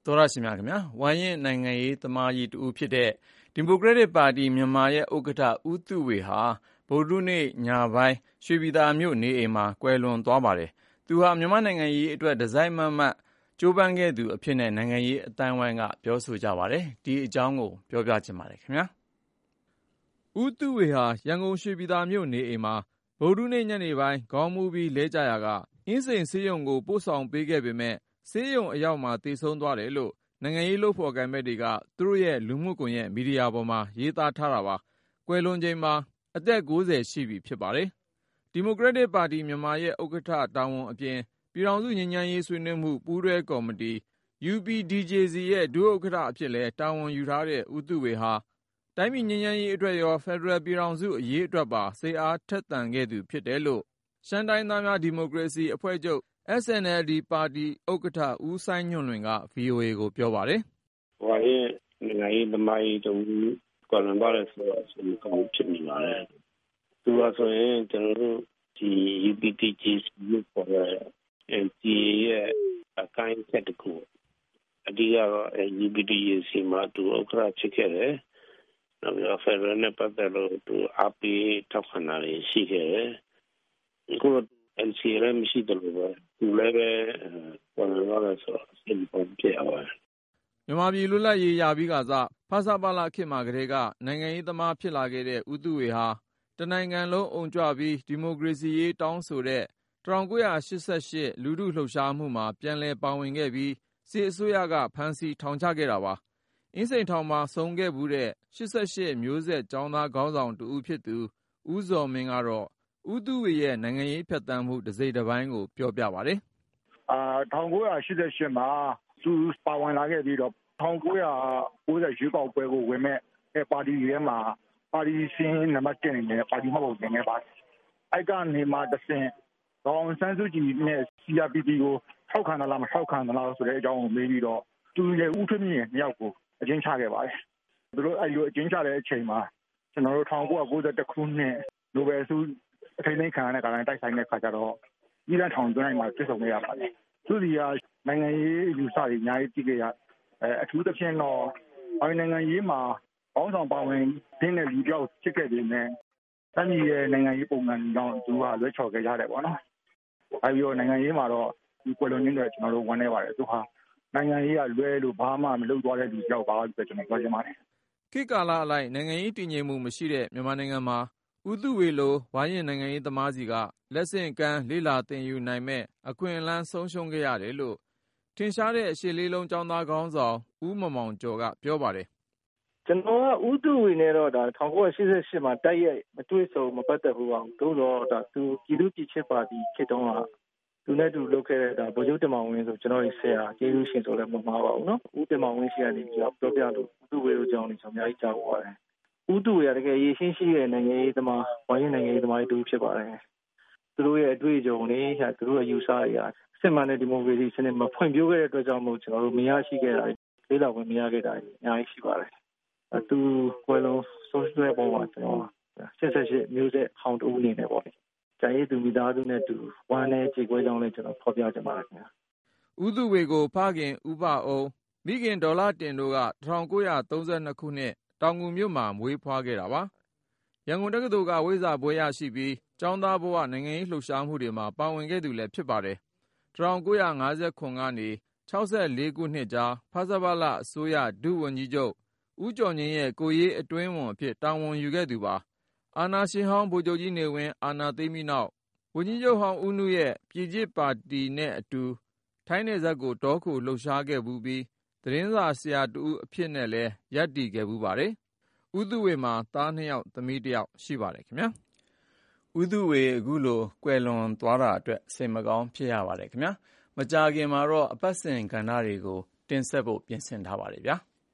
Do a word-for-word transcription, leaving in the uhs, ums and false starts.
သောရရှင်များခင်ဗျာဝိုင်းရင်နိုင်ငံရေးသမားကြီးတူဖြစ်တဲ့ဒီမိုကရက်တစ်ပါတီမြန်မာရဲ့ဥက္ကဋ္ဌဦးသုဝေဟာဗုဒ္ဓနေ့ညပိုင်းရွှေပြည်သာမြို့နေအိမ်မှာကွယ်လွန်သွားပါတယ်။သူဟာမြန်မာနိုင်ငံရေးအတွက်တစိုက်မတ်မတ်ကြိုးပမ်းခဲ့သူအဖြစ်နဲ့နိုင်ငံရေးအတိုင်းဝိုင်းကပြောဆိုကြပါတယ်။ဒီအကြောင်းကိုပြောပြချင်ပါတယ်ခင်ဗျာ။ဦးသုဝေဟာရန်ကုန်ရွှေပြည်သာမြို့နေအိမ်မှာဗုဒ္ဓနေ့ညနေပိုင်းခေါင်းမူးပြီးလဲကျရာကအင်းစိန်ဆေးရုံကိုပို့ဆောင်ပေးခဲ့ပေမဲ့ဆေးရုံအရောက်မှာသေဆုံးသွားတယ်လို့နိုင်ငံရေးလုပ်ဖော်ကိုင်ဘက်တွေကသူတို့ရဲ့လူမှုကွန်ရက်မီဒီယာပေါ်မှာရေးသားထားတာပါ။ကွယ်လွန်ချိန်မှာအသက်၉၀ရှိပြီဖြစ်ပါတယ်။ဒီမိုကရက်တစ်ပါတီမြန်မာရဲ့ဥက္ကဋ္ဌတာဝန်အပြင်ပြည်ထောင်စုငြိမ်းချမ်းရေးဆွေးနွေးမှုပူးတွဲကော်မတီ ယူ ပီ ဒီ ဂျေ စီ ရဲ့ဒုဥက္ကဋ္ဌအဖြစ်လဲတာဝန်ယူထားတဲ့ဦးသုဝေဟာတိုင်းပြည်ငြိမ်းချမ်းရေးအတွက်ရောဖက်ဒရယ်ပြည်ထောင်စုအရေးအတွက်ပါစိတ်အားထက်သန်ခဲ့သူဖြစ်တယ်လို့ရှမ်းတိုင်းသားများဒီမိုကရေစီအဖွဲ့ချုပ် အက်စ် အန် အယ်လ် ဒီ ပါတီဥက္ကဋ္ဌဦးစိုင်းညွန့်လွင်က ဗွီအိုအေ ကိုပြောပါတယ်။“ဝါရင့်နိုင်ငံရေးသမားကြီးတဦးကွယ်လွန်သွားတယ်ဆိုတော့စိတ်မကောင်းဖြစ်မိပါတယ်။သူကဆိုရင်ကျနော်တို့ဒီ ယူ ပီ ဒီ ဂျေ စီ လို့ခေါ်တဲ့ အန် စီ အေ ရဲ့အကိုင်းအခက်တစ်ခု။အဓိကတော့ ယူ ပီ ဒီ ဂျေ စီ မှာသူဥက္ကဋ္ဌဖြစ်ခဲ့တယ်။နောက်ပြီးတော့ဖက်ဒရယ်နဲ့ပတ်သက်လို့သူအားပေးထောက်ခံတာတွေရှိခဲ့တယ်။အခု အန် စီ အေ လည်းမရှိသလိုပဲသူလည်းပဲကွယ်လွန်သွားတယ်ဆိုတော့စိတ်မကောင်းဖြစ်ရပါတယ်။မြန်မာပြည်လွတ်လပ်ရေးရပြီးကစဖဆပလခေတ်မှာကတည်းကနိုင်ငံရေးသမားဖြစ်လာခဲ့တဲ့ဦးသုဝေဟာတနိုင်ငံလုံးအုံကြွပြီးဒီမိုကရေစီရေးတောင်းဆိုတဲ့၁၉၈၈လူထုလှုပ်ရှားမှုမှာပြန်လည်ပါဝင်ခဲ့ပြီးစစ်အစိုးရကဖမ်းဆီးထောင်ချခဲ့တာပါ။အင်းစိန်ထောင်မှာဆုံးခဲ့ဘူးတဲ့၈၈မျိုးဆက်ကျောင်းသားခေါင်းဆောင်တဦးဖြစ်သူဦးဇော်မင်းကတော့ဦးသုဝေရဲ့နိုင်ငံရေးဖြတ်သန်းမှုတစိတ်တပိုင်းကိုပြောပြပါတယ်။“၁၉၈၈မှာသူပါဝင်လာခဲ့ပြီးတော့၁၉၉၀ရွေးကောက်ပွဲကိုဝင်မဲ့ပါတီထဲမှာပါတီစင်းနံပါတ်တစ်အနေနဲ့ပါတီမှတ်ပုံတင်ခဲ့ပါတယ်။အဲ့ကနေမှတဆင့်ဒေါ်အောင်ဆန်းစုကြည်နဲ့ စီ အား ပီ ပီ ကိုထောက်ခံသလားမထောက်ခံသလားဆိုတဲ့အကြောင်းကိုမေးပြီးတော့သူရဲ့ဦးထွေးမြင့်နှစ်ယောက်ကိုအကျဉ်းချခဲ့ပါတယ်။သူတို့အဲ့လိုအကျဉ်းချတဲ့အချိန်မှာကျွန်တော်တို့၁၉၉၁ခုနှစ်နိုဘယ်ဆုအထိမ်းသိမ်းခံရတဲ့ကာလနဲ့တိုက်ဆိုင်တဲ့ခါကျတော့ပြည်ထောင်ထောင်သွင်းလိုက်မှာပြစ်ဆုံးခဲ့ရပါတယ်။သူဒီကနိုင်ငံရေးအယူဆတွေအများကြီးသိခဲ့ရအဲအထူးသဖြင့်တော့ဘာနိုင်ငံရေးမှာအောင်းဆောင်ပါဝင်တဲ့လူကြောက်ဖြစ်ခဲ့တယ်နဲ့တမ်းပြည်ရဲ့နိုင်ငံရေးပုံစံကြောင့်သူကလွဲချော်ခဲ့ရတယ်ပေါ့နော်။အဲဒီတော့နိုင်ငံရေးမှာတော့ဒီကွယ်လွန်နေတဲ့ကျွန်တော်တို့ဝမ်းနေပါတယ်သူဟာနိုင်ငံရေးကလွဲလို့ဘာမှမလုပ်သွားတဲ့လူကြောက်ပါလို့ကျွန်တော်ပြောချင်ပါတယ်။ခေတ်ကာလအလိုက်နိုင်ငံရေးတည်ငြိမ်မှုမရှိတဲ့မြန်မာနိုင်ငံမှာဦးသုဝေလိုဝိုင်းရင်နိုင်ငံရေးသမားစီကလက်ဆင့်ကမ်းလေ့လာသင်ယူနိုင်မဲ့အခွင့်အလမ်းဆုံးရှုံးခဲ့ရတယ်လို့ထင်ရှားတဲ့ရှစ်လေးလုံးကျောင်းသားခေါင်းဆောင်ဦးမောင်မောင်ကျော်ကပြောပါတယ်။“ကျွန်တော်ကဦးသုဝေနဲ့တော့ဒါ၁၉၈၈မှာတိုက်ရိုက်မတွေ့ဆုံမပတ်သက်ဘူးပါဘူး။သို့တော့ဒါသူပြည်သူ့ပြည်ချစ်ပါတီခေတ်တုန်းကသူနဲ့တူလုပ်ခဲ့တဲ့ဒါဗိုလ်ချုပ်တင်မောင်ဝင်းဆိုကျွန်တော်ရဲ့ဆရာကျေးဇူးရှင်ဆိုလည်းမမှားပါဘူးနော်။ဦးတင်မောင်ဝင်းရှိကနေပြီးတော့ပြောပြလို့ဦးသုဝေတို့ကြောင်းနေကျွန်တော်အများကြီးကြားပါတယ်။ဦးသုဝေကတကယ်ရေးရှင်းရှိတဲ့နိုင်ငံရေးသမားဝိုင်းရင်နိုင်ငံရေးသမားတွေတူဖြစ်ပါတယ်။သူတို့ရဲ့အတွေ့အကြုံတွေသူတို့ရဲ့ယူဆတွေကစစ်မှန်တဲ့ဒီမိုကရေစီစနစ်မှာဖွံ့ဖြိုးခဲ့တဲ့အတွက်ကြောင့်မို့ကျွန်တော်တို့မရရှိခဲ့တာလေးလာဝင်မရခဲ့တာအများကြီးရှိပါတယ်။သူကွယ်လွန်ဆုံးရှုံးတဲ့ပုံမှာကျွန်တော်၈၈မျိုးဆက်ဟောင်းတူအနေနဲ့ပေါ့လေ။ကျန်ရည်သူမိသားစုနဲ့တူဝမ်းနဲ့ကြေကွဲကြောင်းလည်းကျွန်တော်ဖော်ပြချင်ပါတယ်ခင်ဗျာ။ဦးသုဝေကိုဖခင်ဦးဘအုံးမိခင်ဒေါ်လာတင်တို့က၁၉၃၂ခုနှစ်တောင်ငူမြို့မှာမွေးဖွားခဲ့တာပါ။ရန်ကုန်တက္ကသိုလ်ကဝိဇ္ဇာဘွဲ့ရရှိပြီးကျောင်းသားဘဝနိုင်ငံရေးလှုပ်ရှားမှုတွေမှာပါဝင်ခဲ့သူလည်းဖြစ်ပါတယ်။၁၉၅၇ကနေ၆၄ခုနှစ်ကြားဖဆပလအစိုးရဒုဝန်ကြီးချုပ်ဦးကျော်ငြိမ်းရဲ့ကိုရေးအတွင်းဝန်အဖြစ်တာဝန်ယူခဲ့သူပါ။အာဏာရှင်ဟောင်းဗိုလ်ချုပ်ကြီးနေဝင်းအာဏာသိမ်းပြီးနောက်ဝန်ကြီးချုပ်ဟောင်းဦးနုရဲ့ပြည်ချစ်ပါတီနဲ့အတူထိုင်းနယ်စပ်ကိုတောခိုလှုပ်ရှားခဲ့ဘူးပြီးသတင်းစာဆရာတဦးအဖြစ်နဲ့လည်းရပ်တည်ခဲ့ဘူးပါတယ်။ဦးသုဝေမှာသားနှစ်ယောက်သမီးတစ်ယောက်ရှိပါတယ်ခင်ဗျာ။ဦးသုဝေအခုလိုကွယ်လွန်သွားတာအတွက်စိတ်မကောင်းဖြစ်ရပါတယ်ခင်ဗျာ။မကြာခင်မှာတော့အပတ်စဉ်ကဏ္ဍတွေကိုတင်ဆက်ဖို့ပြင်ဆင်ထားပါတယ်ဗျာ။